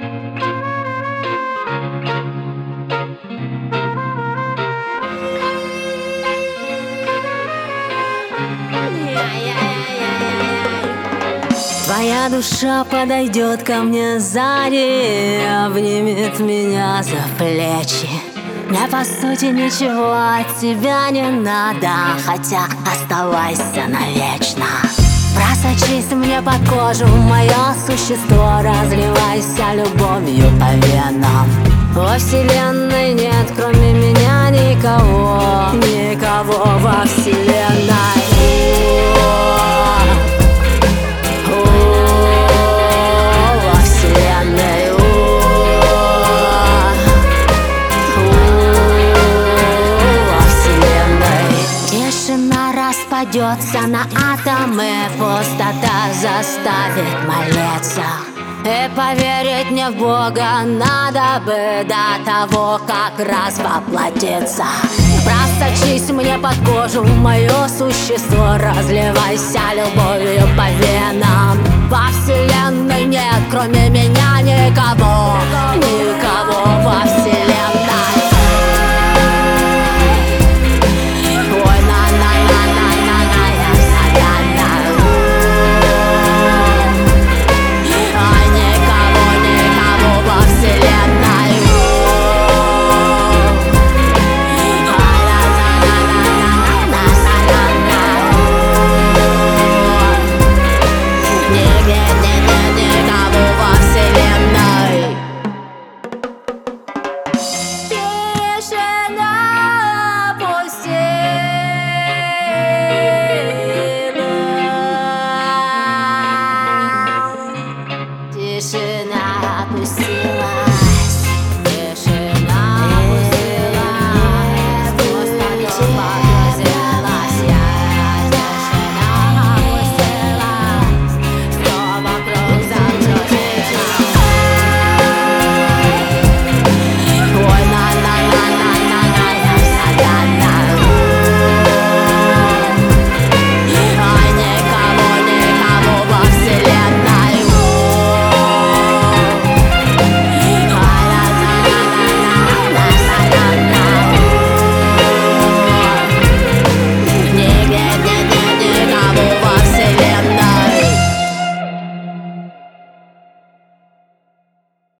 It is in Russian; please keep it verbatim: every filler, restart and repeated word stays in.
Твоя душа подойдет ко мне сзади, обнимет меня за плечи. Мне по сути ничего от тебя не надо, хотя оставайся навечно. Просочись мне под кожу, мое существо, разливайся любовью по венам. Во вселенной нет кроме меня никого, никого во вселенной. Распадется на атомы, пустота заставит молиться. И поверить мне в Бога надо бы до того, как раз воплотиться. Просочись мне под кожу, мое существо, разливайся любовью по венам. Во вселенной нет кроме меня никого, никого во вселенной. Тишина опустила.